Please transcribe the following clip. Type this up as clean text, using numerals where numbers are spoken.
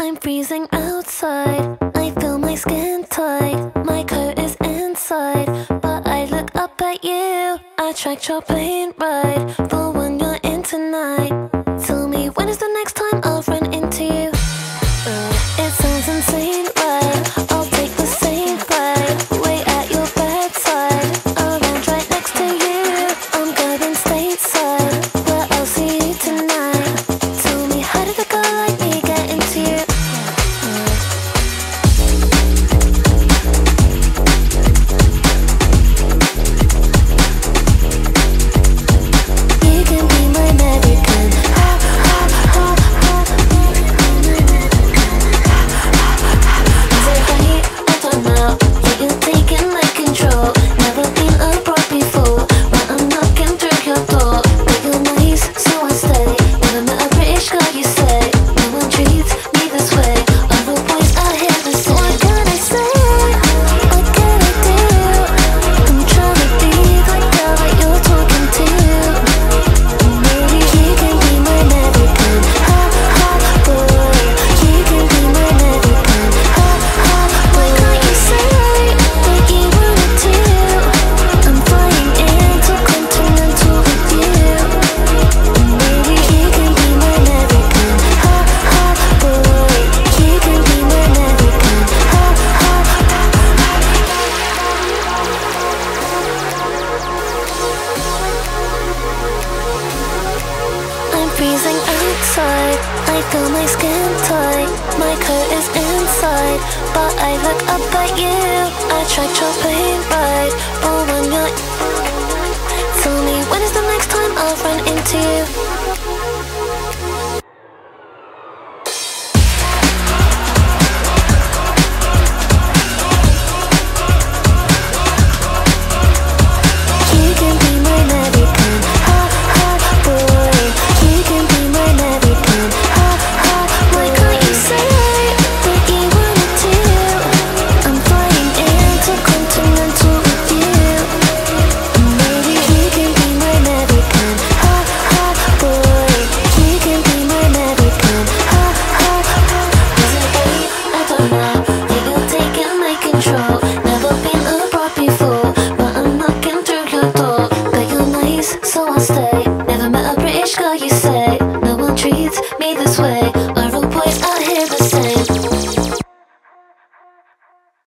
I'm freezing outside, I feel my skin tight. My coat is inside, but I look up at you. I tracked your plane ride for when you're in tonight. Tell me, when is the next time I'll run into you? It sounds insane, right? I'll take the same flight, wait at your bedside, around right next to you. I'm going stateside, where I'll see you tonight. Tell me, how did a girl like me get into you? You can be my American. Freezing outside, I feel my skin tight. My coat is inside, but I look up at you. I tracked your plane ride, but when you're... Tell me, when is the next time I'll run into you?